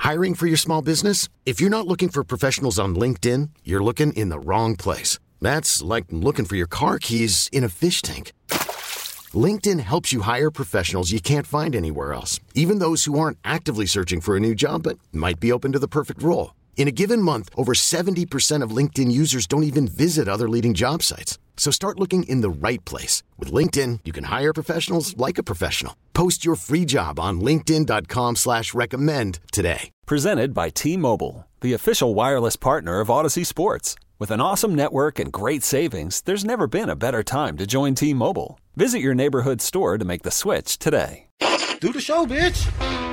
Hiring for your small business? If you're not looking for professionals on LinkedIn, you're looking in the wrong place. That's like looking for your car keys in a fish tank. LinkedIn helps you hire professionals you can't find anywhere else, even those who aren't actively searching for a new job but might be open to the perfect role. In a given month, over 70% of LinkedIn users don't even visit other leading job sites. So start looking in the right place. With LinkedIn, you can hire professionals like a professional. Post your free job on linkedin.com/recommend today. Presented by T-Mobile, the official wireless partner of Odyssey Sports. With an awesome network and great savings, there's never been a better time to join T-Mobile. Visit your neighborhood store to make the switch today. Do the show, bitch.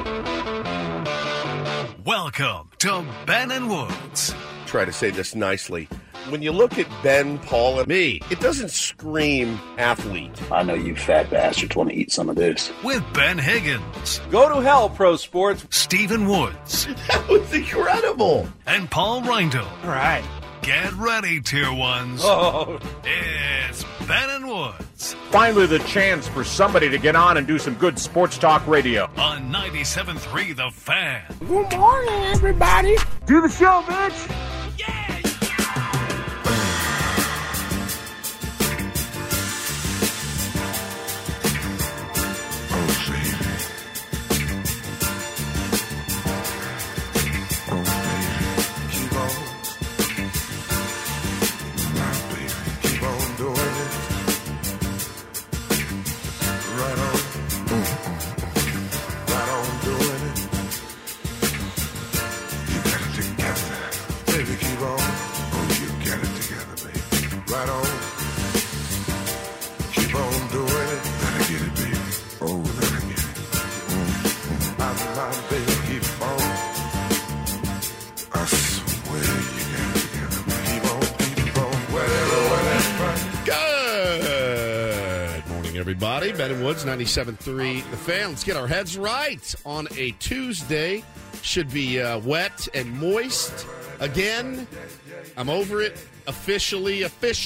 Welcome to Ben and Woods. Try to say this nicely. When you look at Ben, Paul, and me, it doesn't scream athlete. I know you fat bastards want to eat some of this. With Ben Higgins. Go to hell, pro sports. Stephen Woods. That was incredible. And Paul Reindl. All right. Get ready, Tier 1s. Oh. It's Ben and Woods. Finally the chance for somebody to get on and do some good sports talk radio. On 97.3 The Fan. Good morning, everybody. Do the show, bitch. Yeah! Everybody, Ben and Woods, 97.3 The Fan. Let's get our heads right on a Tuesday. Should be wet and moist again. I'm over it. Officially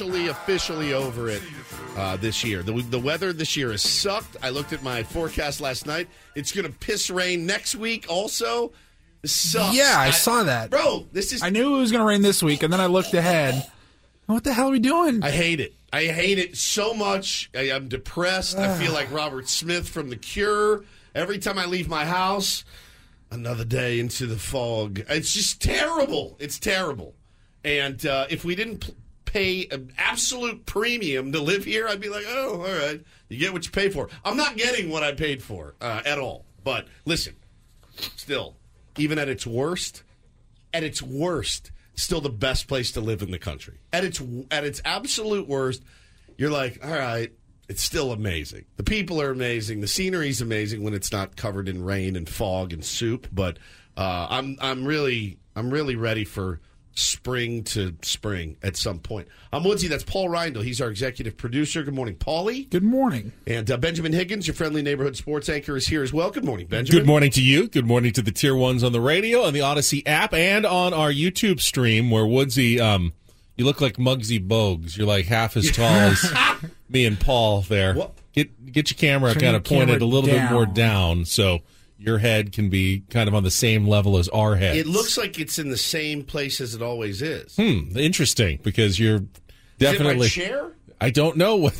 over it this year. The weather this year has sucked. I looked at my forecast last night. It's going to piss rain next week also. This sucks. Yeah, I saw that. Bro, this is... I knew it was going to rain this week, and then I looked ahead. What the hell are we doing? I hate it. I hate it so much. I'm depressed. I feel like Robert Smith from The Cure. Every time I leave my house, another day into the fog. It's just terrible. It's terrible. And if we didn't pay an absolute premium to live here, I'd be like, oh, all right. You get what you pay for. I'm not getting what I paid for at all. But listen, still, even at its worst, still the best place to live in the country. At its absolute worst, you're like, all right, it's still amazing. The people are amazing. The scenery's amazing when it's not covered in rain and fog and soup. But I'm really ready for spring to spring at some point. I'm Woodsy. That's Paul Reindl. He's our executive producer. Good morning, Paulie. Good morning. And Benjamin Higgins, your friendly neighborhood sports anchor, is here as well. Good morning, Benjamin. Good morning to you. Good morning to the Tier 1s on the radio, on the Odyssey app, and on our YouTube stream where Woodsy, you look like Muggsy Bogues. You're like half as tall as me and Paul there. What? Get your camera kind of pointed a little bit more down so your head can be kind of on the same level as our heads. It looks like it's in the same place as it always is. Interesting, because you're definitely... Is it my chair? I don't know what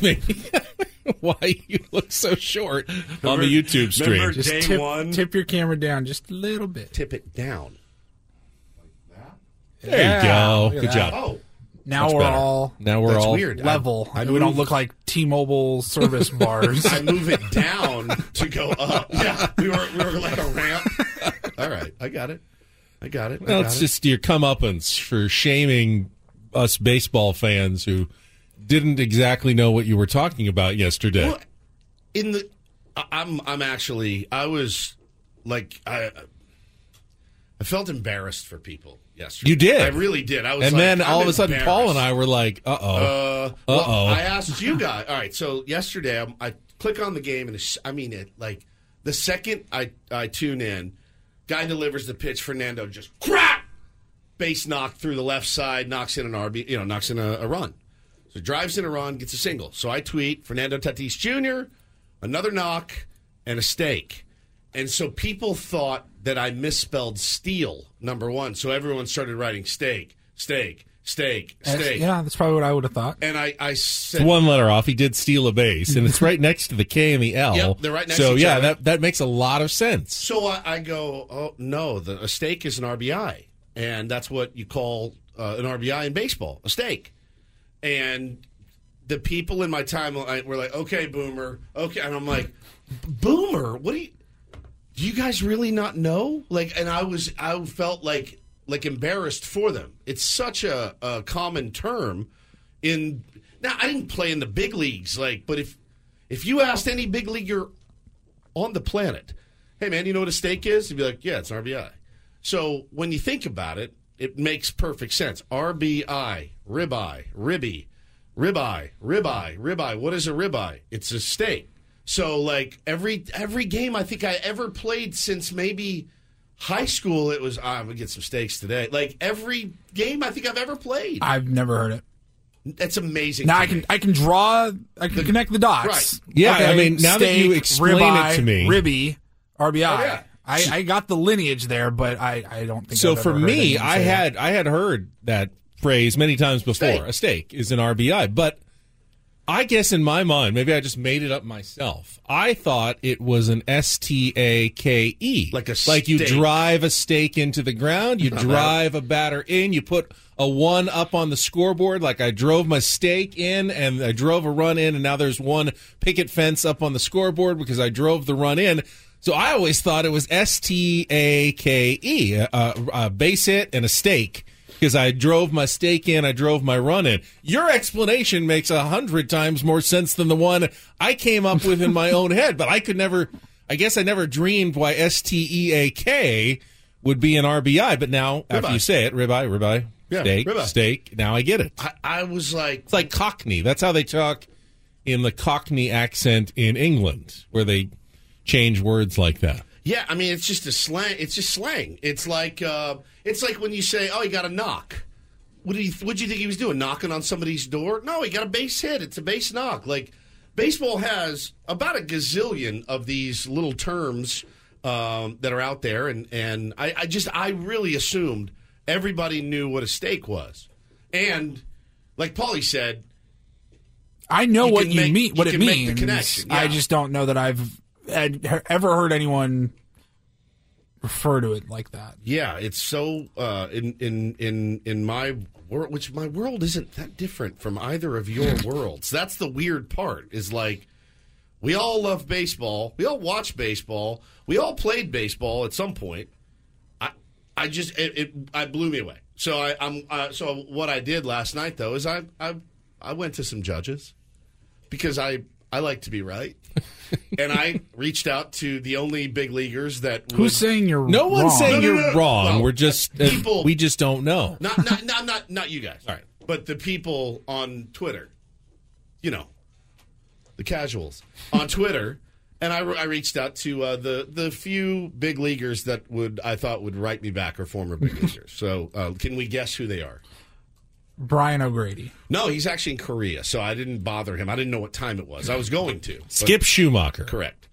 why you look so short on the YouTube stream. Just tip your camera down just a little bit. Tip it down. Like that? There you go. Good job. Oh. Now we're all weird. Level. We don't look like T-Mobile service bars. I move it down to go up. Yeah, we were like a ramp. All right, I got it. Well, it's just your comeuppance for shaming us baseball fans who didn't exactly know what you were talking about yesterday. Well, I was like, I felt embarrassed for people yesterday. You did. I really did. I was, and like, then all I'm of a sudden, Paul and I were like, Well, I asked you guys. All right, so yesterday I click on the game, and like the second I tune in, guy delivers the pitch. Fernando just crap, base knock through the left side, knocks in an RB, knocks in a run. So drives in a run, gets a single. So I tweet Fernando Tatis Jr., another knock, and a steak. And so people thought that I misspelled steel, number one. So everyone started writing steak. Yeah, that's probably what I would have thought. And I said... It's one letter off. He did steal a base, and it's right next to the K and the L. Yep, they're right next to each other. that makes a lot of sense. So I go, oh, no, a steak is an RBI. And that's what you call an RBI in baseball, a steak. And the people in my timeline were like, okay, Boomer. Okay. And I'm like, Boomer? What do you guys really not know? Like, and I felt like embarrassed for them. It's such a common term now I didn't play in the big leagues, but if you asked any big leaguer on the planet, hey man, you know what a steak is? He'd be like, yeah, it's an RBI. So when you think about it, it makes perfect sense. RBI, ribeye, ribby, ribeye, ribeye, ribeye. What is a ribeye? It's a steak. So every game I think I ever played since maybe high school, it was, I'm going to get some steaks today. Every game I think I've ever played. I've never heard it. That's amazing. Now I can connect the dots. Right. Yeah, okay, I mean, now that you explain ribeye, it to me. Ribby, RBI. Oh, yeah. I got the lineage there, but I don't think So I've for ever heard me, anyone I say that. had heard that phrase many times before. Steak. A steak is an RBI, but I guess in my mind, maybe I just made it up myself. I thought it was an STAKE. Like you drive a stake into the ground, you drive a batter in, you put a 1 up on the scoreboard. Like I drove my stake in and I drove a run in, and now there's 1 picket fence up on the scoreboard because I drove the run in. So I always thought it was STAKE, a base hit and a stake. Because I drove my stake in, I drove my run in. Your explanation makes 100 times more sense than the one I came up with in my own head. But I guess I never dreamed why STEAK would be an RBI. But now, after you say it, ribeye, steak, now I get it. I was like... It's like Cockney. That's how they talk in the Cockney accent in England, where they change words like that. Yeah, I mean, it's just a slang. It's just slang. It's like when you say, "Oh, he got a knock." What do you think he was doing? Knocking on somebody's door? No, he got a base hit. It's a base knock. Baseball has about a gazillion of these little terms that are out there, and I really assumed everybody knew what a steak was, and like Paulie said, I know what it means. Make the connection. Yeah. I just don't know that I've ever heard anyone refer to it like that. Yeah, it's so in my world, which my world isn't that different from either of your worlds. That's the weird part. Is we all love baseball, we all watch baseball, we all played baseball at some point. I just it blew me away. So so what I did last night though is I went to some judges because I like to be right. And I reached out to the only big leaguers that... Who's saying you're wrong? No one's saying you're wrong. Well, we're just... people, we just don't know. Not you guys. All right. But the people on Twitter, the casuals on Twitter, and I reached out to the few big leaguers that I thought would write me back or former big leaguers. So can we guess who they are? Brian O'Grady. No, he's actually in Korea, so I didn't bother him. I didn't know what time it was. I was going to. Skip Schumacher. Correct.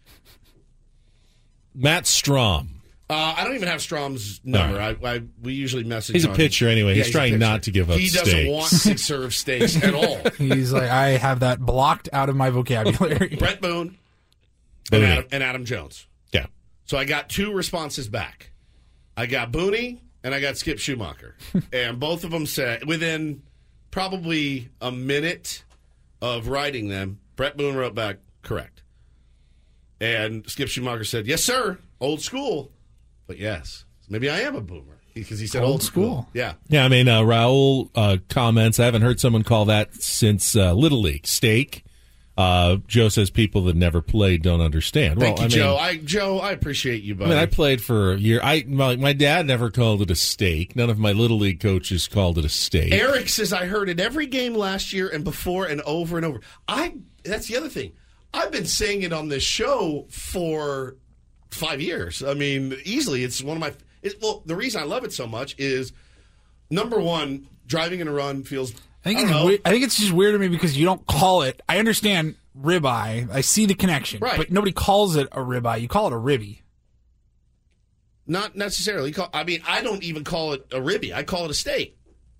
Matt Strom. I don't even have Strom's number. Right. We usually message. He's a pitcher anyway. Yeah, he's trying not to give up steaks. He doesn't want to serve steaks at all. He's like, I have that blocked out of my vocabulary. Brett Boone and Adam Jones. Yeah. So I got 2 responses back. I got Booney and I got Skip Schumacher. And both of them said, within probably a minute of writing them, Brett Boone wrote back, correct. And Skip Schumacher said, yes, sir, old school. But yes, maybe I am a boomer because he said old school. Yeah. Yeah, I mean, Raul comments, I haven't heard someone call that since Little League. Steak. Joe says people that never played don't understand. Thank you, Joe. I appreciate you, buddy. I mean, I played for a year. My dad never called it a steak. None of my Little League coaches called it a steak. Eric says I heard it every game last year and before and over and over. That's the other thing. I've been saying it on this show for 5 years. I mean, easily. It's one of my... the reason I love it so much is, number one, driving in a run feels... I think it's just weird to me because you don't call it. I understand ribeye. I see the connection. Right. But nobody calls it a ribeye. You call it a ribby. Not necessarily. I don't even call it a ribby. I call it a steak.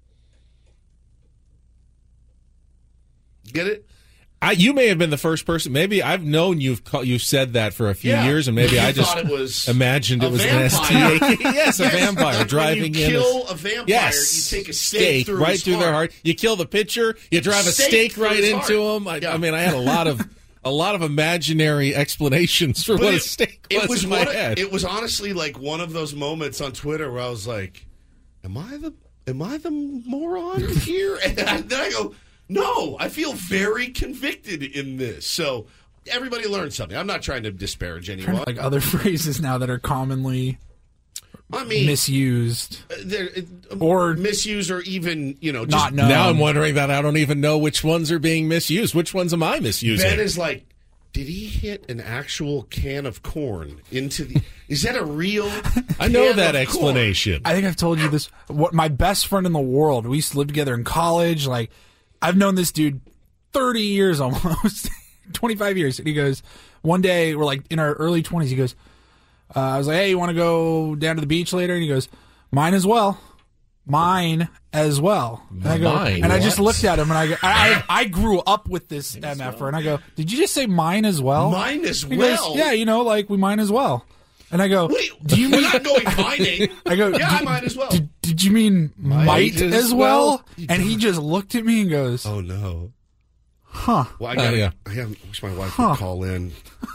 Get it? You may have been the first person. Maybe I've known you've said that for a few years, and maybe I just imagined it was an STA. Yes, a vampire driving in. You kill a vampire, you take a stake through right through their heart. You kill the pitcher, you drive a stake right into him. I mean, I had a lot of imaginary explanations for what a stake was in my head. It was honestly like one of those moments on Twitter where I was like, "Am I the moron here?" And then I go, no, I feel very convicted in this. So everybody learned something. I'm not trying to disparage anyone. Like other phrases now that are commonly misused. Or misused or even, just not known. Now I'm wondering that I don't even know which ones are being misused. Which ones am I misusing? Ben is like, did he hit an actual can of corn into the... Is that a real I know that explanation. I think I've told you this. What my best friend in the world, we used to live together in college, like... I've known this dude 30 years almost, 25 years. And he goes, one day, we're like in our early 20s, he goes, I was like, hey, you want to go down to the beach later? And he goes, mine as well. Mine as well. And I go, I just looked at him and I go, I grew up with this MFer. And I go, did you just say mine as well? Mine as he well? Goes, yeah, like we mine as well. And I go, wait, do you mean not going mining? I go, yeah, I might as well. Did you mean might as well? And he just looked at me and goes, oh no. Huh. Well, I wish my wife would call in.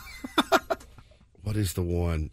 What is the one?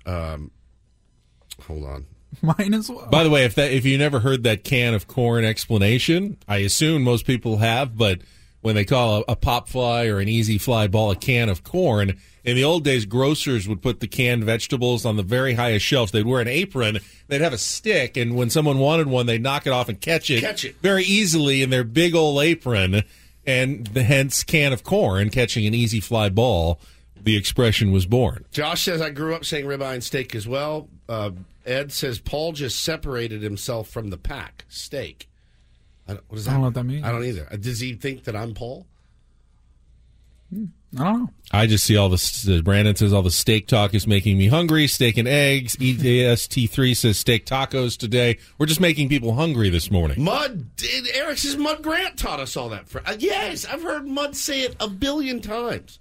Hold on. Mine as well. By the way, if you never heard that can of corn explanation, I assume most people have, but when they call a pop fly or an easy fly ball a can of corn, in the old days, grocers would put the canned vegetables on the very highest shelves. They'd wear an apron. They'd have a stick, and when someone wanted one, they'd knock it off and catch it very easily in their big old apron, and hence can of corn, catching an easy fly ball. The expression was born. Josh says, I grew up saying ribeye and steak as well. Ed says, Paul just separated himself from the pack. Steak. What does that I don't know what that means. I don't either. Does he think that I'm Paul? I don't know. I just see all the Brandon says all the steak talk is making me hungry. Steak and eggs. EAST3 says steak tacos today. We're just making people hungry this morning. Eric says Mud Grant taught us all that. Yes, I've heard Mud say it a billion times.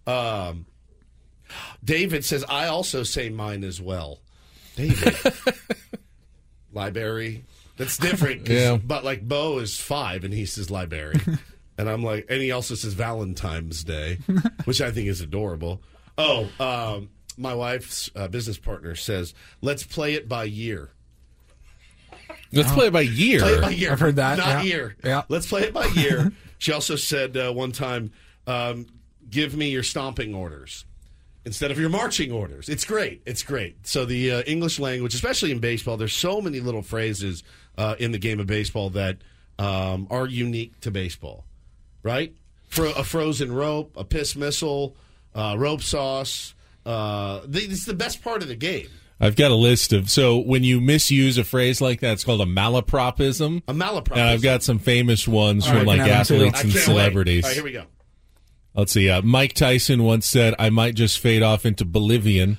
David says, I also say mine as well. David. Library. That's different. Yeah. But like Bo is 5 and he says library. And I'm like, and he also says Valentine's Day, which I think is adorable. Oh, my wife's business partner says, let's play it by year. Let's play it by year. Play it by year. I've heard that. Not year. Yeah. Let's play it by year. She also said one time, give me your stomping orders instead of your marching orders. It's great. It's great. So the English language, especially in baseball, there's so many little phrases in the game of baseball that are unique to baseball. Right? A frozen rope, a piss missile, rope sauce. It's the best part of the game. I've got a list of... So when you misuse a phrase like that, it's called a malapropism. A malapropism. And I've got some famous ones from like athletes and celebrities. All right, here we go. Let's see. Mike Tyson once said, I might just fade off into Bolivian.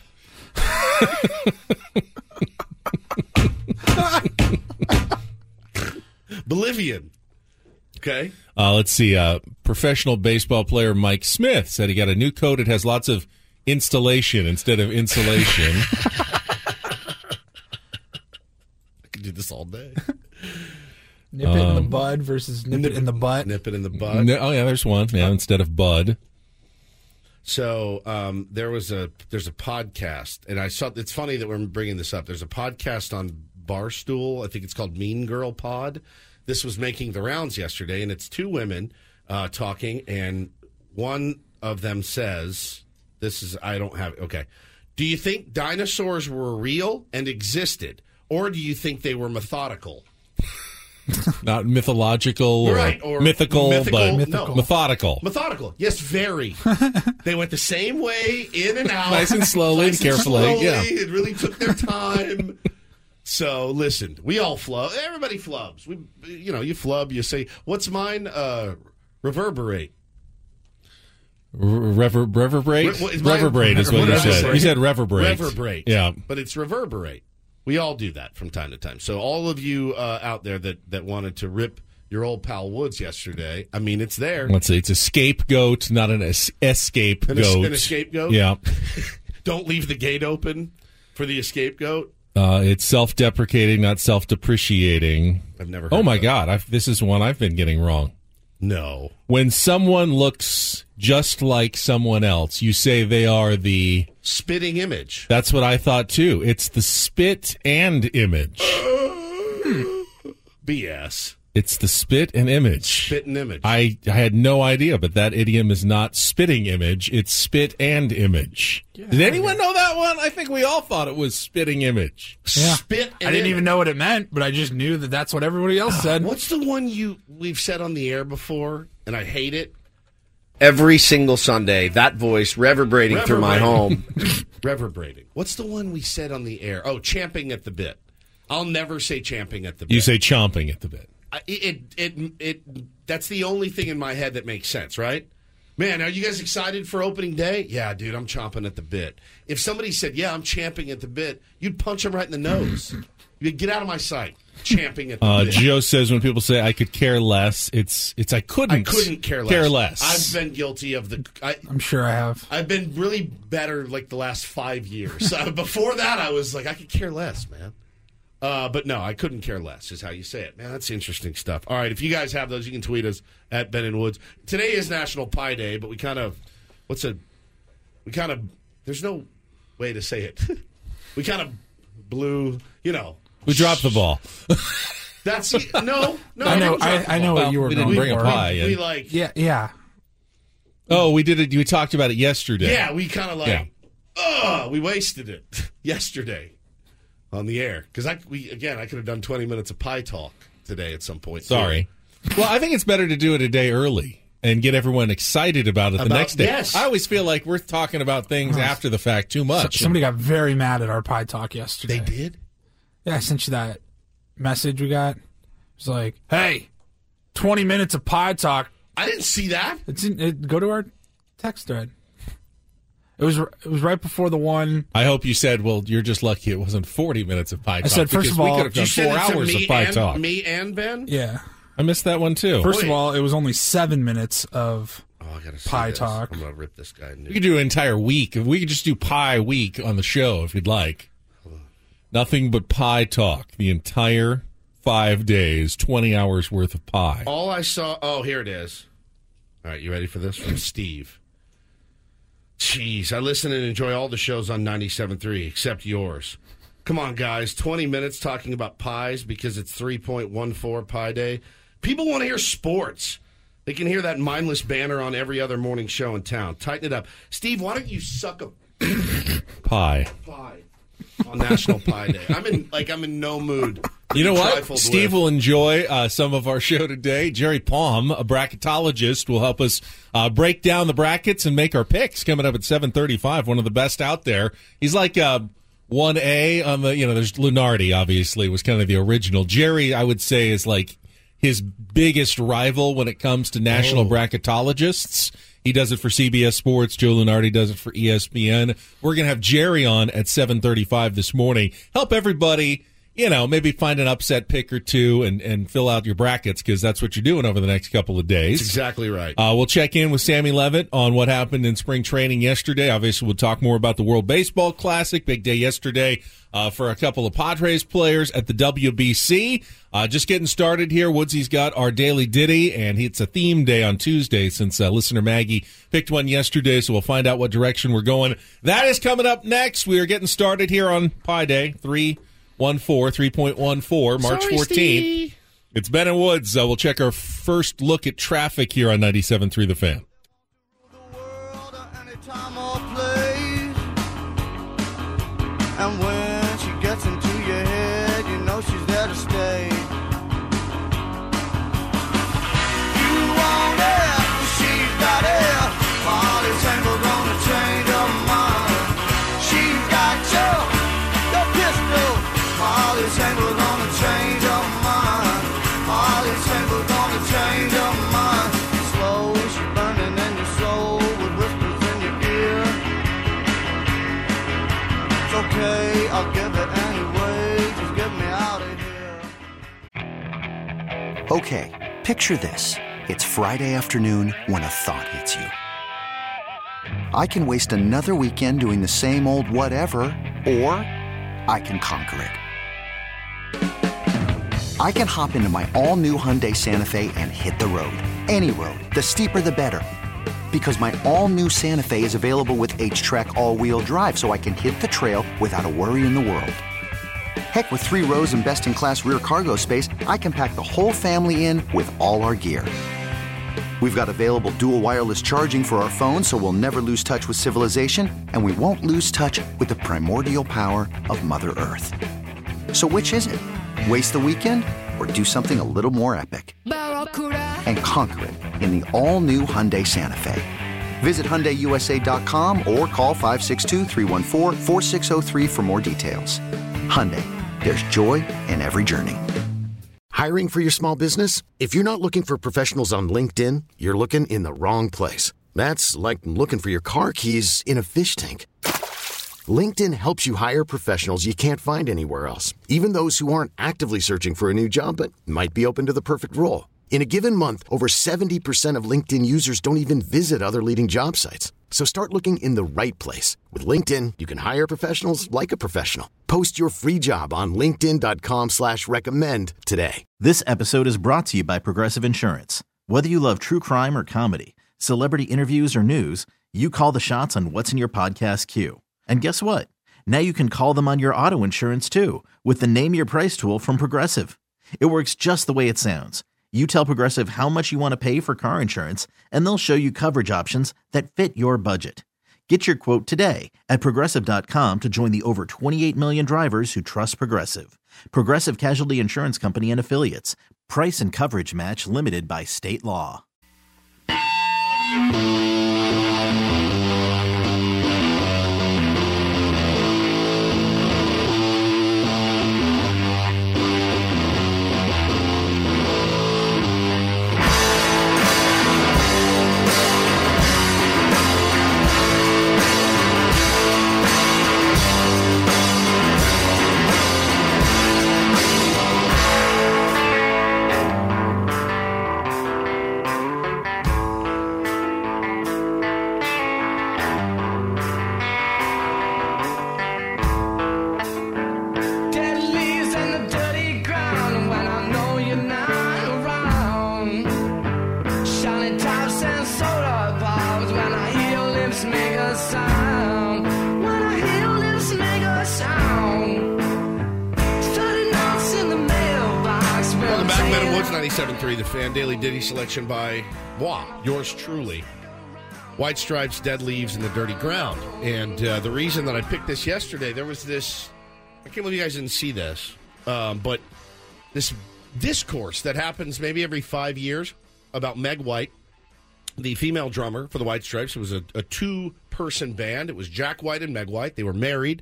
Bolivian. Okay. Let's see. Professional baseball player Mike Smith said he got a new coat. It has lots of installation instead of insulation. I could do this all day. Nip it in the bud versus nip it in the butt. Nip it in the bud. Oh, yeah, there's one. Yeah, instead of bud. So there's a podcast, and I saw. It's funny that we're bringing this up. There's a podcast on Barstool. I think it's called Mean Girl Pod. This was making the rounds yesterday, and it's two women talking, and one of them says, "This is I don't have okay. Do you think dinosaurs were real and existed, or do you think they were methodical?" Not mythological or mythical, but methodical. Methodical. Yes, very. They went the same way in and out. Nice and slowly and carefully. Yeah. It really took their time. So, listen, we all flub. Everybody flubs. You flub, you say, what's mine? Reverberate. Reverberate? Reverberate is what you said. You said reverberate. Reverberate. Yeah. But it's reverberate. We all do that from time to time. So all of you out there that wanted to rip your old pal Woods yesterday, I mean, it's there. Let's see. It's a scapegoat, not an escape goat. An escape goat? Yeah. Don't leave the gate open for the escape goat. It's self-deprecating, not self-depreciating. I've never heard Oh, my of God. This is one I've been getting wrong. No. When someone looks just like someone else, you say they are the... spitting image. That's what I thought, too. It's the spit and image. BS. It's the spit and image. Spit and image. I had no idea, but that idiom is not spitting image. It's spit and image. Yeah, did anyone know that one? I think we all thought it was spitting image. Yeah. Spit and I didn't even know what it meant, but I just knew that that's what everybody else said. What's the one we've said on the air before, and I hate it? Every single Sunday, that voice reverberating through my home. Reverberating. What's the one we said on the air? Oh, champing at the bit. I'll never say champing at the bit. You say chomping at the bit. That's the only thing in my head that makes sense, right? Man, are you guys excited for opening day? Yeah, dude, I'm chomping at the bit. If somebody said, yeah, I'm champing at the bit, you'd punch them right in the nose. You'd get out of my sight. Champing at the bit. Joe says when people say I could care less, it's I couldn't care less. I've been guilty of I'm sure I have. I've been really better like the last 5 years. Before that, I was like, I could care less, man. But no, I couldn't care less is how you say it. Man, that's interesting stuff. All right, if you guys have those, you can tweet us at Ben and Woods. Today is National Pie Day, but there's no way to say it. We kind of blew, We dropped the ball. That's, no. I know what you were we going didn't bring for. a pie in. Yeah. Oh, we did it. We talked about it yesterday. Yeah, we kind of we wasted it yesterday. On the air, because I could have done 20 minutes of pie talk today at some point. Sorry. Well, I think it's better to do it a day early and get everyone excited about it the next day. Yes. I always feel like we're talking about things after the fact too much. Somebody got very mad at our pie talk yesterday. They did? Yeah, I sent you that message we got. It was like, hey, 20 minutes of pie talk. I didn't see that. Go to our text thread. It was right before the one. I hope you said, well, you're just lucky it wasn't 40 minutes of pie talk. I said, first of all, we could have done 4 hours of pie talk. Me and Ben? Yeah. I missed that one, too. First of all, it was only 7 minutes of pie this. talk. I'm going to rip this guy new. We could do an entire week. We could just do pie week on the show if you'd like. Nothing but pie talk. The entire 5 days, 20 hours worth of pie. All I saw, here it is. All right, you ready for this? From Steve. Jeez, I listen and enjoy all the shows on 97.3 except yours. Come on, guys. 20 minutes talking about pies because it's 3.14 Pie Day. People want to hear sports. They can hear that mindless banner on every other morning show in town. Tighten it up. Steve, why don't you suck a pie on National Pie Day? I'm in no mood. You know what? Steve will enjoy some of our show today. Jerry Palm, a bracketologist, will help us break down the brackets and make our picks coming up at 7:35. One of the best out there. He's like 1A on the, there's Lunardi, obviously, was kind of the original. Jerry, I would say, is like his biggest rival when it comes to national bracketologists. He does it for CBS Sports. Joe Lunardi does it for ESPN. We're going to have Jerry on at 7:35 this morning. Help everybody, maybe find an upset pick or two and fill out your brackets because that's what you're doing over the next couple of days. That's exactly right. We'll check in with Sammy Levitt on what happened in spring training yesterday. Obviously, we'll talk more about the World Baseball Classic. Big day yesterday for a couple of Padres players at the WBC. Just getting started here. Woodsy's got our daily ditty, and it's a theme day on Tuesday since listener Maggie picked one yesterday, so we'll find out what direction we're going. That is coming up next. We are getting started here on Pie Day, 3.14, March 14th. Steve. It's Ben and Woods. We'll check our first look at traffic here on 97.3 The Fan. And when she gets into your head, you know she's there to stay. You want it, she's got it. Molly's angle gonna change her mind. She's got your pistol. Molly's angle gonna change her mind. Molly's angle gonna change her mind. Slow, she's burning Okay, picture this. It's Friday afternoon when a thought hits you. I can waste another weekend doing the same old whatever, or I can conquer it. I can hop into my all-new Hyundai Santa Fe and hit the road. Any road. The steeper, the better. Because my all-new Santa Fe is available with H-Track all-wheel drive, so I can hit the trail without a worry in the world. Heck, with 3 rows and best-in-class rear cargo space, I can pack the whole family in with all our gear. We've got available dual wireless charging for our phones, so we'll never lose touch with civilization, and we won't lose touch with the primordial power of Mother Earth. So which is it? Waste the weekend or do something a little more epic? And conquer it in the all-new Hyundai Santa Fe. Visit HyundaiUSA.com or call 562-314-4603 for more details. Hyundai, there's joy in every journey. Hiring for your small business? If you're not looking for professionals on LinkedIn, you're looking in the wrong place. That's like looking for your car keys in a fish tank. LinkedIn helps you hire professionals you can't find anywhere else, even those who aren't actively searching for a new job but might be open to the perfect role. In a given month, over 70% of LinkedIn users don't even visit other leading job sites. So start looking in the right place. With LinkedIn, you can hire professionals like a professional. Post your free job on linkedin.com/recommend today. This episode is brought to you by Progressive Insurance. Whether you love true crime or comedy, celebrity interviews or news, you call the shots on what's in your podcast queue. And guess what? Now you can call them on your auto insurance too with the Name Your Price tool from Progressive. It works just the way it sounds. You tell Progressive how much you want to pay for car insurance, and they'll show you coverage options that fit your budget. Get your quote today at Progressive.com to join the over 28 million drivers who trust Progressive. Progressive Casualty Insurance Company and Affiliates. Price and coverage match limited by state law. Welcome back, Ben and Woods, 97.3 The Fan. Daily Diddy selection by yours truly. White Stripes, Dead Leaves, and the Dirty Ground. And the reason that I picked this yesterday, there was this, I can't believe you guys didn't see this, but this discourse that happens maybe every 5 years about Meg White, the female drummer for the White Stripes. It was a two-person band. It was Jack White and Meg White. They were married,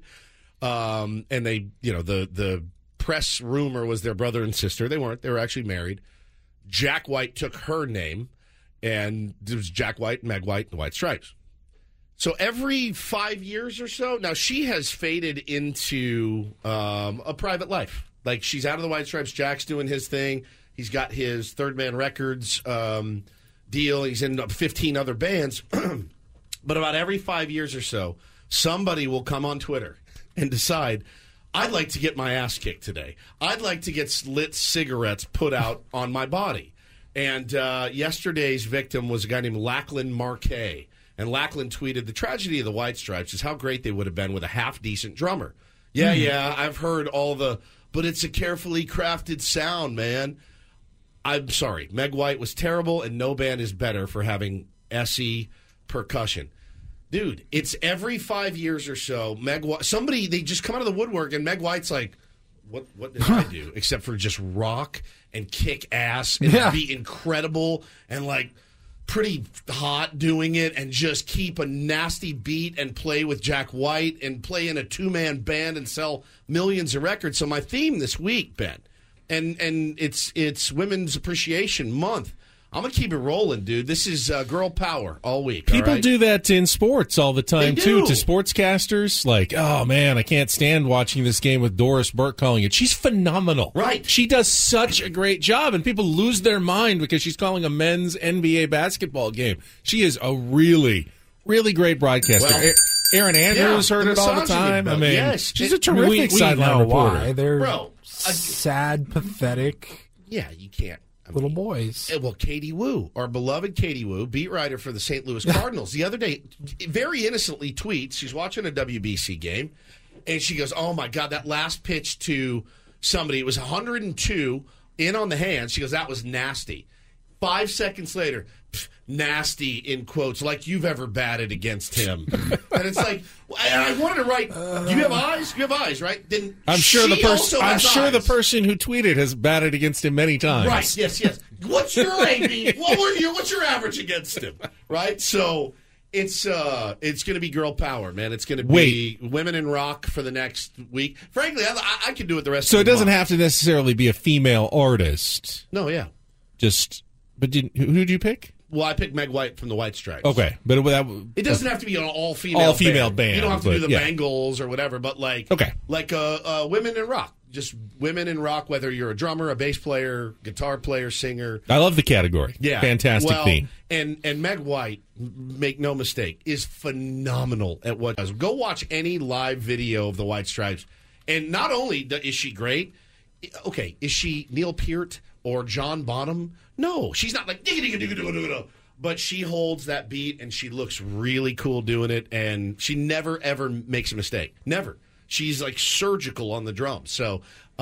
and they, the press rumor was their brother and sister. They weren't. They were actually married. Jack White took her name, and it was Jack White, Meg White, and the White Stripes. So every 5 years or so, now she has faded into a private life. Like, she's out of the White Stripes. Jack's doing his thing. He's got his Third Man Records deal. He's in 15 other bands. But about every 5 years or so, somebody will come on Twitter and decide, I'd like to get my ass kicked today. I'd like to get lit cigarettes put out on my body. And yesterday's victim was a guy named Lachlan Marquet. And Lachlan tweeted, the tragedy of the White Stripes is how great they would have been with a half-decent drummer. Yeah, I've heard all the, but it's a carefully crafted sound, man. I'm sorry. Meg White was terrible, and no band is better for having SE percussion. Dude, it's every 5 years or so, Meg White, somebody, they just come out of the woodwork, and Meg White's like, what did I do? Except for just rock and kick ass and be incredible and, like, pretty hot doing it and just keep a nasty beat and play with Jack White and play in a two-man band and sell millions of records. So my theme this week, Ben, and it's Women's Appreciation Month, I'm going to keep it rolling, dude. This is girl power all week. People all right? do that in sports all the time, They too, do. to sportscasters. Like, oh, man, I can't stand watching this game with Doris Burke calling it. She's phenomenal. Right. She does such a great job, and people lose their mind because she's calling a men's NBA basketball game. She is a really, really great broadcaster. Well, Aaron Andrews heard the it all the misogyny, time. bro. I mean, Yes. she's a terrific sideline reporter. Why. They're Bro, sad, pathetic Yeah, you can't. little boys. Well, Katie Wu, our beloved Katie Wu, beat writer for the St. Louis Cardinals, the other day, very innocently tweets, she's watching a WBC game, and she goes, oh, my God, that last pitch to somebody, it was 102 in on the hands. She goes, that was nasty. 5 seconds later, nasty in quotes, like you've ever batted against him. And it's like, and I wanted to write, do you have eyes? You have eyes, right? Then I'm sure the she person. also I'm has sure the eyes. person who tweeted has batted against him many times. Right? Yes. What's your AB? What's your average against him? Right? So it's going to be girl power, man. It's going to be women in rock for the next week. Frankly, I could do it the rest. So of it the doesn't month. have to necessarily be a female artist. No, yeah. But who'd you pick? Well, I picked Meg White from the White Stripes. Okay, but It doesn't have to be an all-female band. You don't have to do the Bangles or whatever, but like women in rock. Just women in rock, whether you're a drummer, a bass player, guitar player, singer. I love the category. Yeah. Fantastic theme. And Meg White, make no mistake, is phenomenal at what does. Go watch any live video of the White Stripes. And not only is she great, okay, is she Neil Peart or John Bonham? No, she's not like digga-digga-digga-digga-digga. But she holds that beat and she looks really cool doing it, and she never ever makes a mistake. Never. She's like surgical on the drums. So,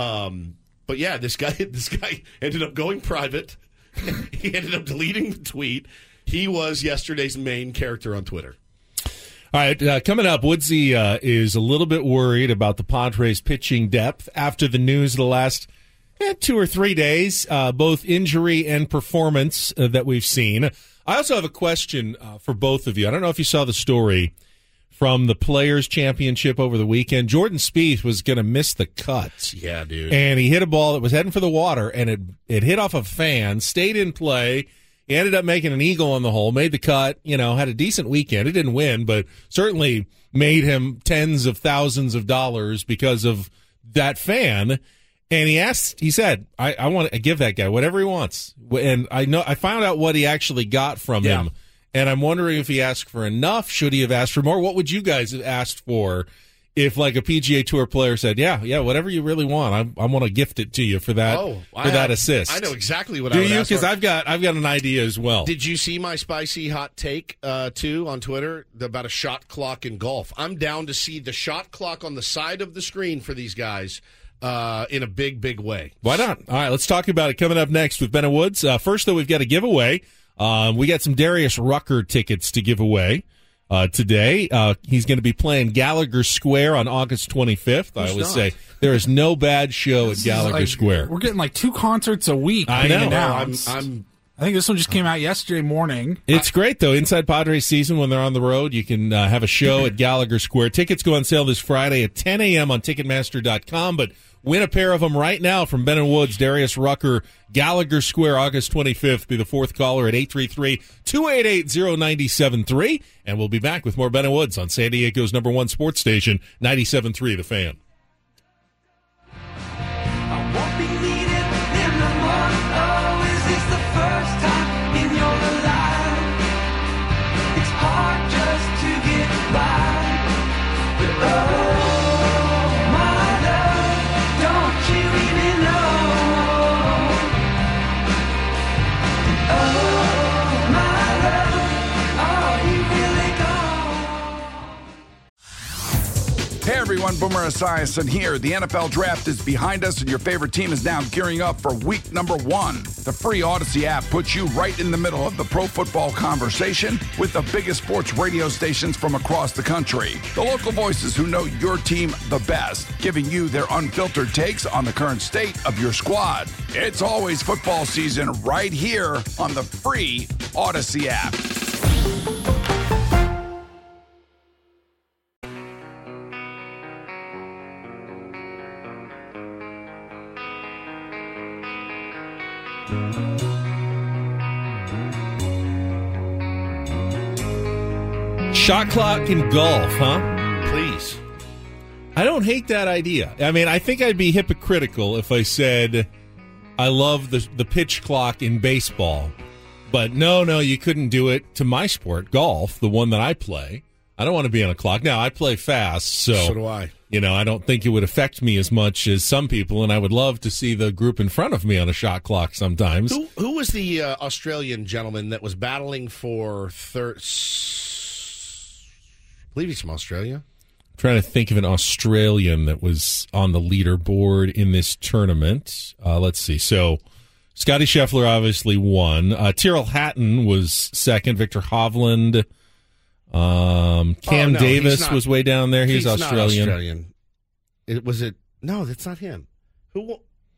but yeah, this guy ended up going private. He ended up deleting the tweet. He was yesterday's main character on Twitter. All right, coming up, Woodsy is a little bit worried about the Padres' pitching depth after the news of the last 2 or 3 days, both injury and performance that we've seen. I also have a question for both of you. I don't know if you saw the story from the Players' Championship over the weekend. Jordan Spieth was going to miss the cut. Yeah, dude. And he hit a ball that was heading for the water, and it hit off a fan, stayed in play. He ended up making an eagle on the hole, made the cut, had a decent weekend. It didn't win, but certainly made him tens of thousands of dollars because of that fan. And he said, I want to give that guy whatever he wants. And I found out what he actually got from him. And I'm wondering if he asked for enough. Should he have asked for more? What would you guys have asked for if, like, a PGA Tour player said, yeah, whatever you really want, I want to gift it to you for that that assist? I know exactly what I would do you? ask for. Because I've got an idea as well. Did you see my spicy hot take, too, on Twitter about a shot clock in golf? I'm down to see the shot clock on the side of the screen for these guys in a big, big way. Why not? All right, let's talk about it coming up next with Ben Woods. First, though, we've got a giveaway. We got some Darius Rucker tickets to give away today. He's going to be playing Gallagher Square on August 25th. I always say there is no bad show at Gallagher Square. We're getting like 2 concerts a week. I know. I think this one just came out yesterday morning. It's great, though. Inside Padres season, when they're on the road, you can have a show at Gallagher Square. Tickets go on sale this Friday at 10 a.m. on Ticketmaster.com, but win a pair of them right now from Ben & Woods, Darius Rucker, Gallagher Square, August 25th. Be the fourth caller at 833-288-0973. And we'll be back with more Ben & Woods on San Diego's #1 sports station, 97.3 The Fan. I won't be needed in the morning. Oh, is this the first time in your life? It's hard just to get by. But oh, my love, don't you even know? Oh, my love, are you really gone? Hey everyone, Boomer Esiason here. The NFL Draft is behind us and your favorite team is now gearing up for week #1. The free Odyssey app puts you right in the middle of the pro football conversation with the biggest sports radio stations from across the country. The local voices who know your team the best, giving you their unfiltered takes on the current state of your squad. It's always football season right here on the free Odyssey app. Shot clock in golf, huh? Please. I don't hate that idea. I mean, I think I'd be hypocritical if I said I love the pitch clock in baseball. But no, you couldn't do it to my sport, golf, the one that I play. I don't want to be on a clock. Now, I play fast, so do I. I don't think it would affect me as much as some people, and I would love to see the group in front of me on a shot clock sometimes. Who was the Australian gentleman that was battling for third? I believe he's from Australia. I'm trying to think of an Australian that was on the leaderboard in this tournament. Let's see. So, Scotty Scheffler obviously won. Tyrrell Hatton was second. Victor Hovland. Cam Davis was way down there. He's Australian. Not Australian. No, that's not him. Who?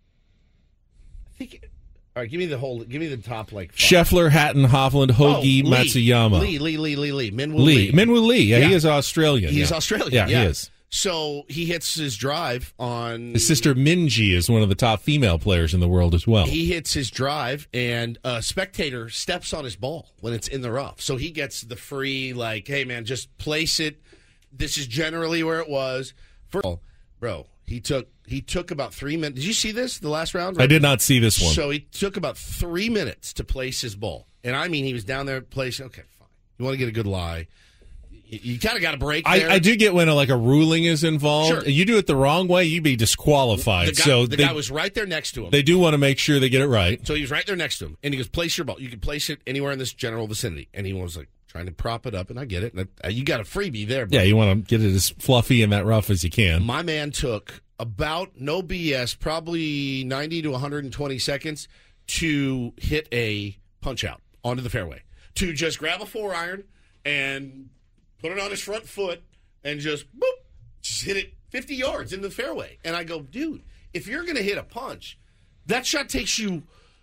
I think. All right, give me the top like five. Scheffler, Hatton, Hovland, Hoagie, Matsuyama. Lee. Minwoo Lee. Yeah, he is Australian. He's Australian. Yeah, he is. So he hits his drive on... His sister Minjee is one of the top female players in the world as well. He hits his drive, and a spectator steps on his ball when it's in the rough. So he gets the free, like, hey, man, just place it. This is generally where it was. Bro, he took about 3 minutes. Did you see this, the last round? I did not see this one. So he took about 3 minutes to place his ball. And, I mean, he was down there placing, okay, fine. You want to get a good lie. You kind of got to break there. I do get when a ruling is involved. Sure. You do it the wrong way, you'd be disqualified. The guy was right there next to him. They do want to make sure they get it right. So he was right there next to him. And he goes, place your ball. You can place it anywhere in this general vicinity. And he was like trying to prop it up. And I get it. You got a freebie there. Bro. Yeah, you want to get it as fluffy and that rough as you can. My man took about, no BS, probably 90 to 120 seconds to hit a punch out onto the fairway. To just grab a 4-iron and put it on his front foot and just hit it 50 yards into the fairway. And I go, dude, if you're going to hit a punch, that shot takes you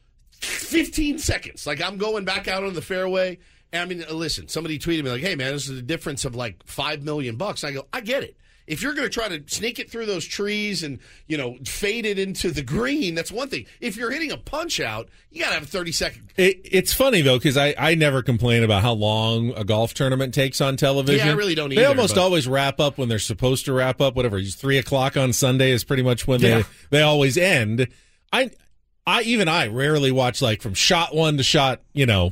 15 seconds. Like, I'm going back out on the fairway. And I mean, listen, somebody tweeted me like, hey, man, this is a difference of like $5 million. I go, I get it. If you're going to try to sneak it through those trees and, fade it into the green, that's one thing. If you're hitting a punch out, you got to have a 30-second. It's funny, though, because I never complain about how long a golf tournament takes on television. Yeah, I really don't either. They almost always wrap up when they're supposed to wrap up. Whatever, 3 o'clock on Sunday is pretty much when they always end. I rarely watch from shot 1 to shot,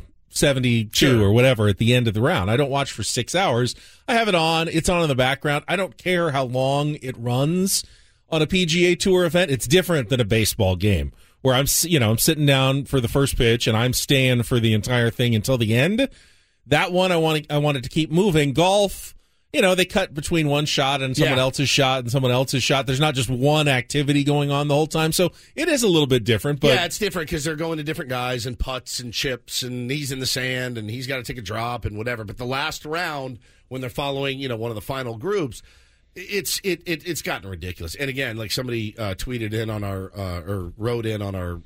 72 or whatever at the end of the round. I don't watch for 6 hours. I have it on. It's on in the background. I don't care how long it runs on a PGA Tour event. It's different than a baseball game where I'm sitting down for the first pitch and I'm staying for the entire thing until the end. That one I wanted to keep moving. Golf, they cut between one shot and someone else's shot and someone else's shot. There's not just one activity going on the whole time. So it is a little bit different. But yeah, it's different because they're going to different guys and putts and chips, and he's in the sand and he's got to take a drop and whatever. But the last round, when they're following, one of the final groups, it's gotten ridiculous. And again, like somebody tweeted in on our or wrote in on our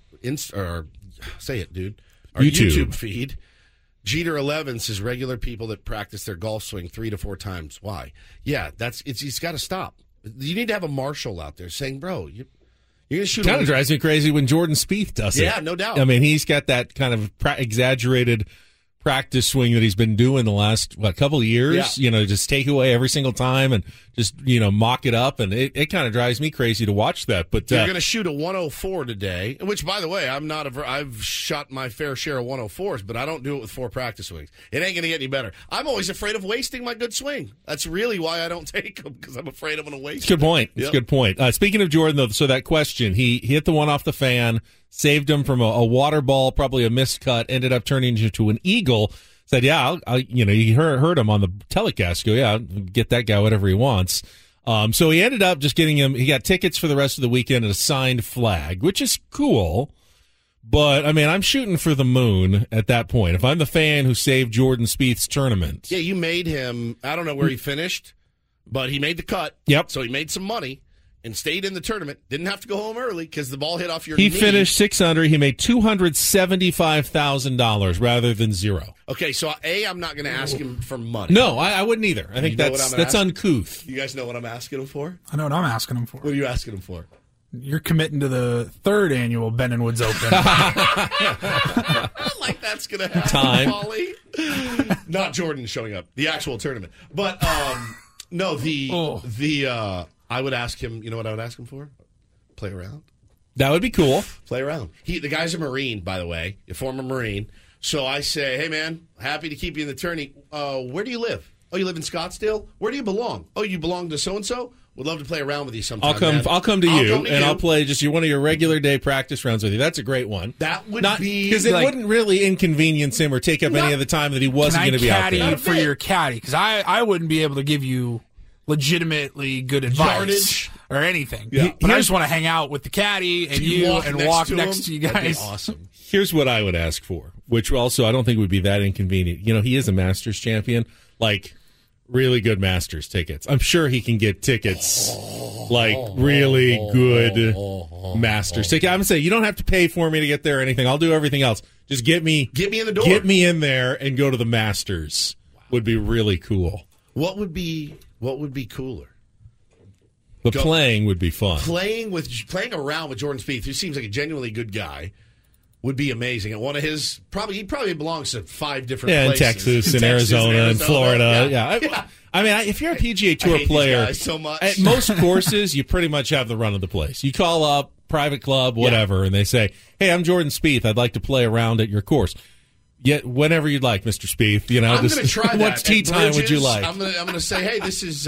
say it, dude, our YouTube feed. Jeter 11 says regular people that practice their golf swing 3 to 4 times. Why? Yeah, it's got to stop. You need to have a marshal out there saying, bro, you're going to shoot. Kind of drives me crazy when Jordan Spieth does it. Yeah, no doubt. I mean, he's got that kind of exaggerated practice swing that he's been doing the last couple of years. Yeah. Just take away every single time and just mock it up, and it kind of drives me crazy to watch that. But you're going to shoot a 104 today, which, by the way, I've shot my fair share of 104s, but I don't do it with 4 practice swings. It ain't going to get any better. I'm always afraid of wasting my good swing. That's really why I don't take them, because I'm afraid I'm going to waste. It's a good point. It's a good point. Speaking of Jordan, though, so that question, he hit the one off the fan, saved him from a water ball, probably a missed cut, ended up turning into an eagle. Said, yeah, you heard him on the telecast. Go, yeah, get that guy whatever he wants. So he ended up just getting him. He got tickets for the rest of the weekend and a signed flag, which is cool. But I mean, I'm shooting for the moon at that point. If I'm the fan who saved Jordan Spieth's tournament, yeah, you made him. I don't know where he finished, but he made the cut. Yep. So he made some money and stayed in the tournament. Didn't have to go home early because the ball hit off your knee. He finished 6 under. He made $275,000 rather than 0. Okay, so I'm not going to ask him for money. No, I wouldn't either. I think that's uncouth. You guys know what I'm asking him for? I know what I'm asking him for. What are you asking him for? You're committing to the 3rd annual Ben and Woods Open. Like that's going to happen, Time. Paulie. Not Jordan showing up, the actual tournament. But no, I would ask him, you know what I would ask him for? Play around. That would be cool. Play around. The guy's a Marine, by the way, a former Marine. So I say, hey, man, happy to keep you in the tourney. Where do you live? Oh, you live in Scottsdale? Where do you belong? Oh, you belong to so-and-so? Would love to play around with you sometime. I'll come to you, and I'll play just one of your regular day practice rounds with you. That's a great one. That would be... Because it wouldn't really inconvenience him or take up any of the time that he wasn't going to be out there. Caddy for your caddy? Because I wouldn't be able to give you legitimately good advice or anything. Yeah. But I just want to hang out with the caddy and you and walk next to you guys. That'd be awesome. Here's what I would ask for, which also I don't think would be that inconvenient. You know, he is a Masters champion. Like... really good Masters tickets. I'm sure he can get tickets, like really good Masters tickets. I'm going to say, you don't have to pay for me to get there or anything. I'll do everything else. Just get me in the door. Get me in there and go to the Masters. Would be really cool. What would be cooler? Playing would be fun. Playing around with Jordan Spieth, who seems like a genuinely good guy, would be amazing. And one of his he probably belongs to 5 different places. In Texas, in Arizona, and Florida. Yeah. I mean, if you're a PGA Tour player, these guys so much. At most courses, you pretty much have the run of the place. You call up, private club, whatever, and they say, "Hey, I'm Jordan Spieth. I'd like to play around at your course." Yet, whenever you'd like, Mr. Spieth, you know, I'm going to try that. What tee time would you like? I'm going to say, "Hey, this is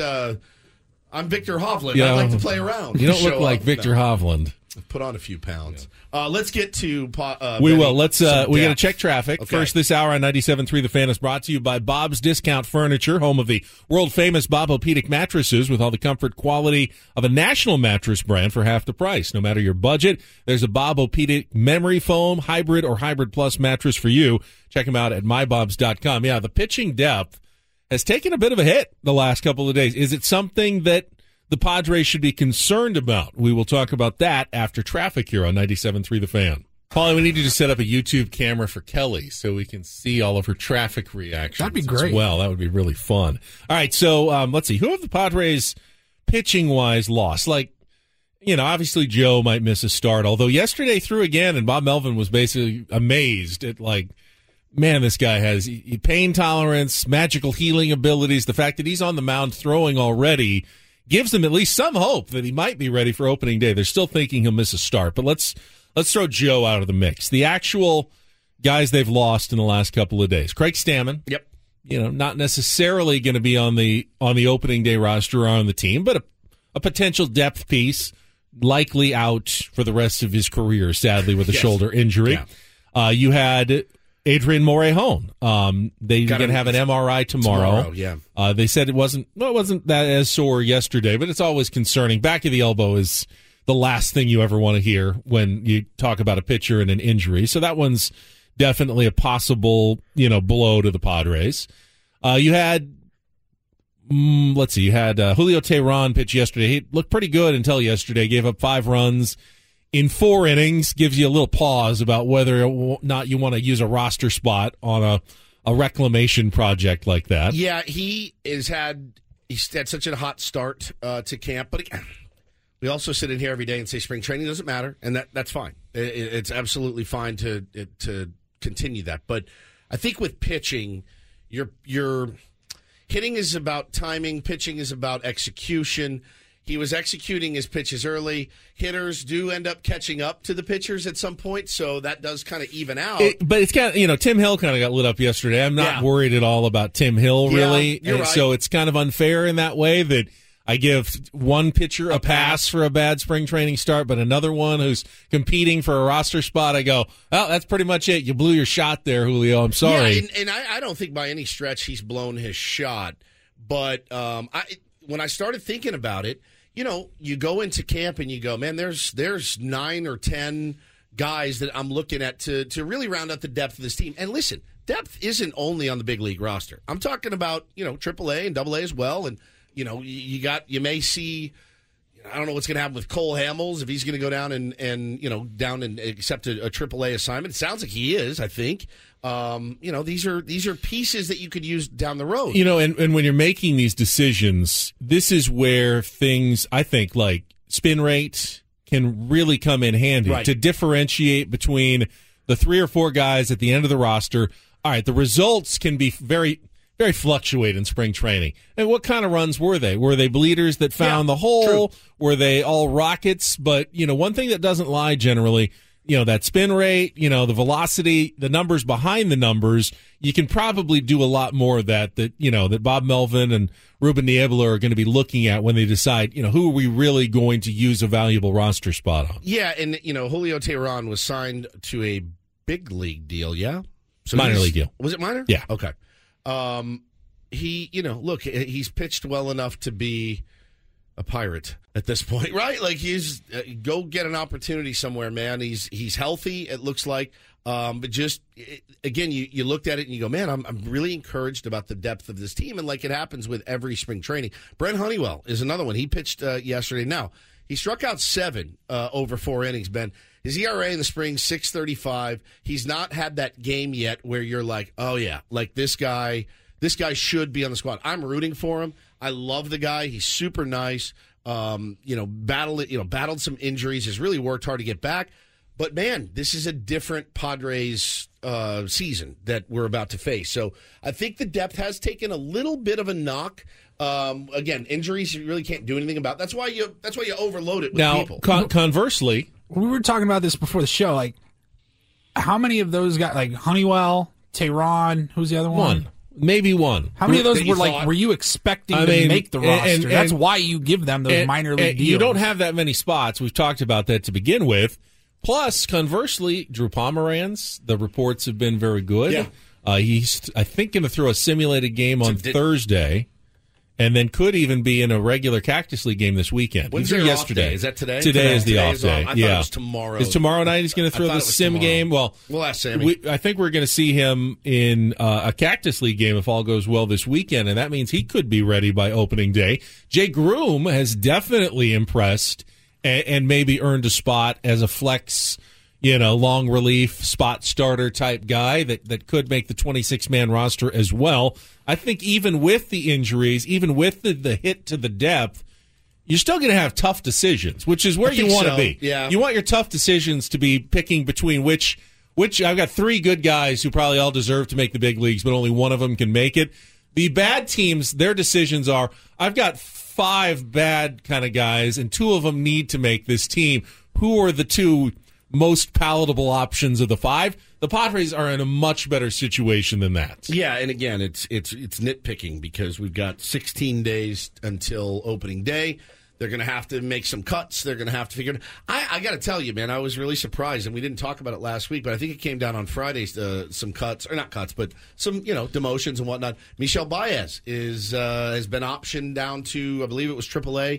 I'm Victor Hovland. I'd like to play around." You don't look like Victor Hovland. Put on a few pounds. Let's get to we will. Let's we got to check traffic. Okay. First this hour on 97.3 The Fan is brought to you by Bob's Discount Furniture, home of the world-famous Bob-O-Pedic mattresses with all the comfort quality of a national mattress brand for half the price. No matter your budget, there's a Bob-O-Pedic memory foam, hybrid, or hybrid plus mattress for you. Check them out at mybobs.com. Yeah, the pitching depth has taken a bit of a hit the last couple of days. Is it something that the Padres should be concerned about? We will talk about that after traffic here on 97.3 The Fan. Paulie, we need you to set up a YouTube camera for Kelly so we can see all of her traffic reactions. That'd be great. As well, that would be really fun. All right, so let's see. Who have the Padres pitching-wise lost? Like, you know, obviously Joe might miss a start, although yesterday threw again, and Bob Melvin was basically amazed at, like, man, this guy has pain tolerance, magical healing abilities. The fact that he's on the mound throwing already gives them at least some hope that he might be ready for opening day. They're still thinking he'll miss a start, but let's throw Joe out of the mix. The actual guys they've lost in the last couple of days. Craig Stammen. Yep. You know, not necessarily going to be on the opening day roster or on the team, but a potential depth piece, likely out for the rest of his career, sadly, with a shoulder injury. Yeah. You had Adrian Morejon. They're going to have an MRI tomorrow. Yeah. They said it wasn't that as sore yesterday, but it's always concerning. Back of the elbow is the last thing you ever want to hear when you talk about a pitcher and an injury. So that one's definitely a possible, blow to the Padres. You had, you had Julio Teheran pitch yesterday. He looked pretty good until yesterday. Gave up 5 runs in 4 innings. Gives you a little pause about whether or not you want to use a roster spot on a reclamation project like that. Yeah, he's had such a hot start to camp, but we also sit in here every day and say spring training doesn't matter, and that's fine. It's absolutely fine to continue that. But I think with pitching, your hitting is about timing, pitching is about execution. He was executing his pitches early. Hitters do end up catching up to the pitchers at some point, so that does kind of even out. But it's kind of, Tim Hill kind of got lit up yesterday. I'm not worried at all about Tim Hill, really. You're right. So it's kind of unfair in that way that I give one pitcher a pass for a bad spring training start, but another one who's competing for a roster spot, I go, well, that's pretty much it. You blew your shot there, Julio. I'm sorry. Yeah, and I don't think by any stretch he's blown his shot. But when I started thinking about it, you go into camp and you go, man, there's 9 or 10 guys that I'm looking at to really round out the depth of this team. And listen, depth isn't only on the big league roster. I'm talking about, AAA and AA as well. And, you may see, I don't know what's going to happen with Cole Hamels, if he's going to go down and accept a AAA assignment. It sounds like he is, I think. These are pieces that you could use down the road. And when you're making these decisions, this is where things, I think, like spin rate, can really come in handy Right. to differentiate between the 3 or 4 guys at the end of the roster. All right, the results can be very, very fluctuate in spring training. And what kind of runs were they? Were they bleeders that found the hole? True. Were they all rockets? But, one thing that doesn't lie generally, that spin rate, the velocity, the numbers behind the numbers, you can probably do a lot more of that Bob Melvin and Ruben Niebla are going to be looking at when they decide, who are we really going to use a valuable roster spot on. Yeah, and, Julio Teheran was signed to a big league deal, yeah? So Minor league deal. Was it minor? Yeah. Okay. He, look, he's pitched well enough to be a Pirate at this point, right? Like he's go get an opportunity somewhere, man. He's healthy. It looks like, but just again, you looked at it and you go, man, I'm really encouraged about the depth of this team. And like it happens with every spring training, Brent Honeywell is another one. He pitched yesterday. Now he struck out 7 over 4 innings. Ben, his ERA in the spring 6.35. He's not had that game yet where you're like, oh yeah, like this guy should be on the squad. I'm rooting for him. I love the guy. He's super nice. Battled some injuries. Has really worked hard to get back. But man, this is a different Padres season that we're about to face. So I think the depth has taken a little bit of a knock. Again, injuries you really can't do anything about. That's why you overload it with people. Conversely, we were talking about this before the show. Like, how many of those guys, like Honeywell, Teheran, who's the other one? Maybe one. How many of those were you expecting to make the roster? That's why you give them those minor league deals. You don't have that many spots. We've talked about that to begin with. Plus, conversely, Drew Pomeranz, the reports have been very good. Yeah. He's, I think, going to throw a simulated game on Thursday, and then could even be in a regular Cactus League game this weekend. When's He threw your yesterday. off day? Is that today? Today is the off day. I thought it was tomorrow. Is tomorrow night he's going to throw the sim tomorrow. game? Well, we'll ask Sammy. I think we're going to see him in a Cactus League game if all goes well this weekend, and that means he could be ready by opening day. Jay Groom has definitely impressed and maybe earned a spot as a flex, long relief spot starter type guy that could make the 26-man roster as well. I think even with the injuries, even with the hit to the depth, you're still going to have tough decisions, which is where you want to be. Yeah. You want your tough decisions to be picking between which I've got 3 good guys who probably all deserve to make the big leagues, but only one of them can make it. The bad teams, their decisions are, I've got 5 bad kind of guys, and 2 of them need to make this team. Who are the 2 most palatable options of the 5? The Padres are in a much better situation than that. Yeah, and again, it's nitpicking because we've got 16 days until opening day. They're going to have to make some cuts. They're going to have to figure it out. I got to tell you, man, I was really surprised, and we didn't talk about it last week, but I think it came down on Friday, some cuts, or not cuts, but some, demotions and whatnot. Michel Baez has been optioned down to, I believe it was AAA.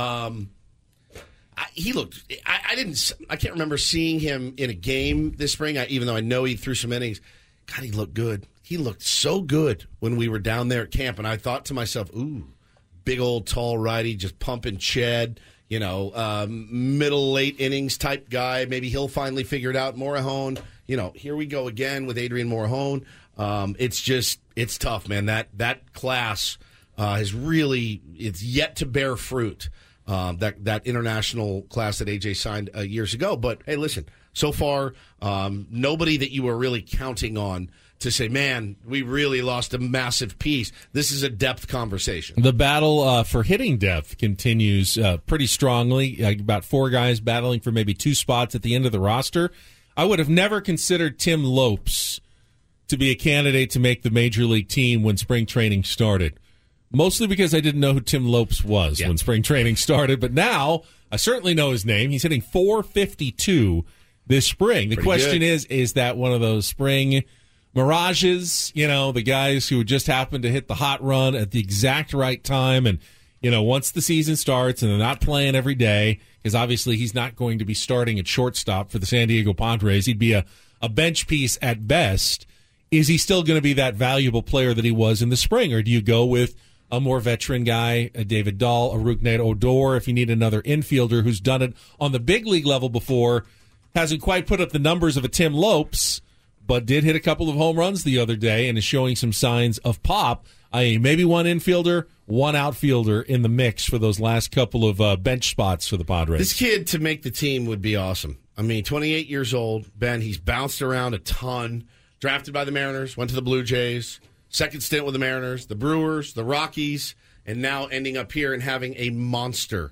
He looked. I can't remember seeing him in a game this spring. Even though I know he threw some innings, God, he looked good. He looked so good when we were down there at camp, and I thought to myself, "Ooh, big old tall righty, just pumping Ched. Middle late innings type guy. Maybe he'll finally figure it out." Morahone, here we go again with Adrian Morahone. It's tough, man. That class has really it's yet to bear fruit. That international class that AJ signed years ago. But, hey, listen, so far, nobody that you were really counting on to say, man, we really lost a massive piece. This is a depth conversation. The battle for hitting depth continues pretty strongly. About 4 guys battling for maybe 2 spots at the end of the roster. I would have never considered Tim Lopes to be a candidate to make the major league team when spring training started. Mostly because I didn't know who Tim Lopes was when spring training started. But now I certainly know his name. He's hitting .452 this spring. The question is that one of those spring mirages, the guys who just happen to hit the hot run at the exact right time. And, once the season starts and they're not playing every day, because obviously he's not going to be starting at shortstop for the San Diego Padres. He'd be a bench piece at best. Is he still going to be that valuable player that he was in the spring? Or do you go with a more veteran guy, a David Dahl, a Rougned Odor, if you need another infielder who's done it on the big league level before, hasn't quite put up the numbers of a Tim Lopes, but did hit a couple of home runs the other day and is showing some signs of pop. maybe one infielder, one outfielder in the mix for those last couple of bench spots for the Padres. This kid to make the team would be awesome. I mean, 28 years old, Ben. He's bounced around a ton. Drafted by the Mariners, went to the Blue Jays, second stint with the Mariners, the Brewers, the Rockies, and now ending up here and having a monster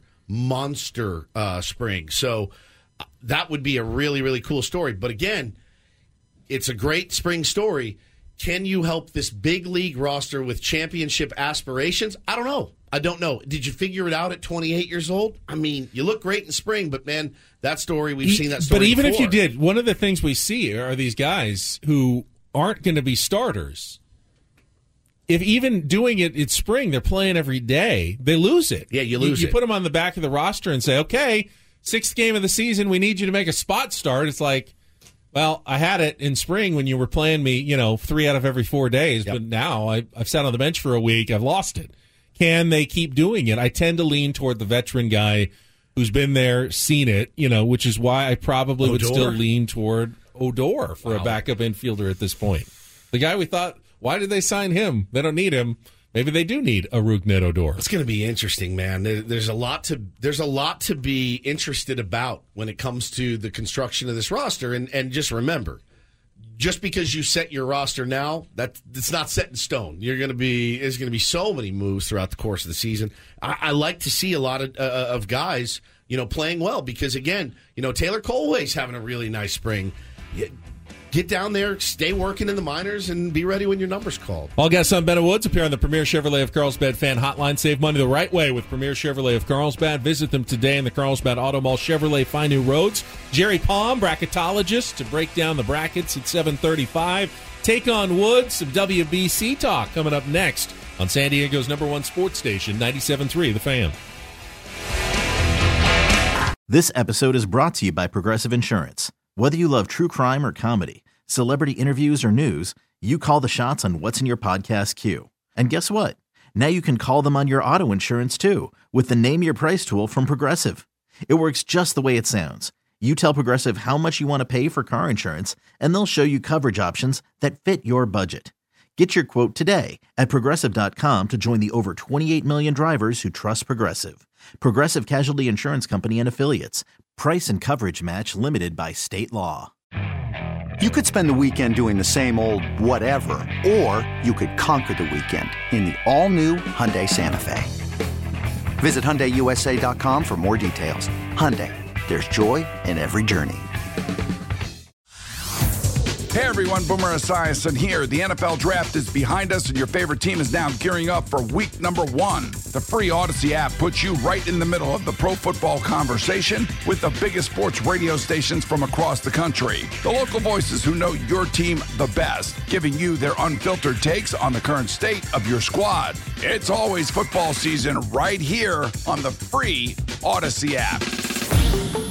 spring. So that would be a really, really cool story. But again, it's a great spring story. Can you help this big league roster with championship aspirations? I don't know. Did you figure it out at 28 years old? I mean, you look great in spring, but man, that story, we've seen that story But even before. if you did, one of the things we see are these guys who aren't going to be starters. If even doing it in spring, they're playing every day, they lose it. Yeah, you lose it. You put them on the back of the roster and say, okay, 6th game of the season, we need you to make a spot start. It's like, well, I had it in spring when you were playing me, 3 out of every 4 days, but now I've sat on the bench for a week, I've lost it. Can they keep doing it? I tend to lean toward the veteran guy who's been there, seen it, which is why I probably would still lean toward Odor for a backup infielder at this point. The guy we thought, why did they sign him? They don't need him. Maybe they do need a Rougned Odor. It's going to be interesting, man. There's a lot to be interested about when it comes to the construction of this roster. And just remember, just because you set your roster now, it's not set in stone. There's going to be so many moves throughout the course of the season. I like to see a lot of guys, playing well because again, Taylor Colway's having a really nice spring. Get down there, stay working in the minors, and be ready when your number's called. All guests on Ben and Woods appear on the Premier Chevrolet of Carlsbad fan hotline. Save money the right way with Premier Chevrolet of Carlsbad. Visit them today in the Carlsbad Auto Mall. Chevrolet, find new roads. Jerry Palm, bracketologist, to break down the brackets at 7:35. Take on Woods, some WBC talk coming up next on San Diego's #1 sports station, 97.3 The Fan. This episode is brought to you by Progressive Insurance. Whether you love true crime or comedy, celebrity interviews or news, you call the shots on what's in your podcast queue. And guess what? Now you can call them on your auto insurance too with the Name Your Price tool from Progressive. It works just the way it sounds. You tell Progressive how much you want to pay for car insurance, and they'll show you coverage options that fit your budget. Get your quote today at Progressive.com to join the over 28 million drivers who trust Progressive. Progressive Casualty Insurance Company and Affiliates. Price and coverage match limited by state law. You could spend the weekend doing the same old whatever, or you could conquer the weekend in the all-new Hyundai Santa Fe. Visit HyundaiUSA.com for more details. Hyundai, there's joy in every journey. Hey everyone, Boomer Esiason here. The NFL Draft is behind us and your favorite team is now gearing up for week number 1. The free Odyssey app puts you right in the middle of the pro football conversation with the biggest sports radio stations from across the country. The local voices who know your team the best, giving you their unfiltered takes on the current state of your squad. It's always football season right here on the free Odyssey app.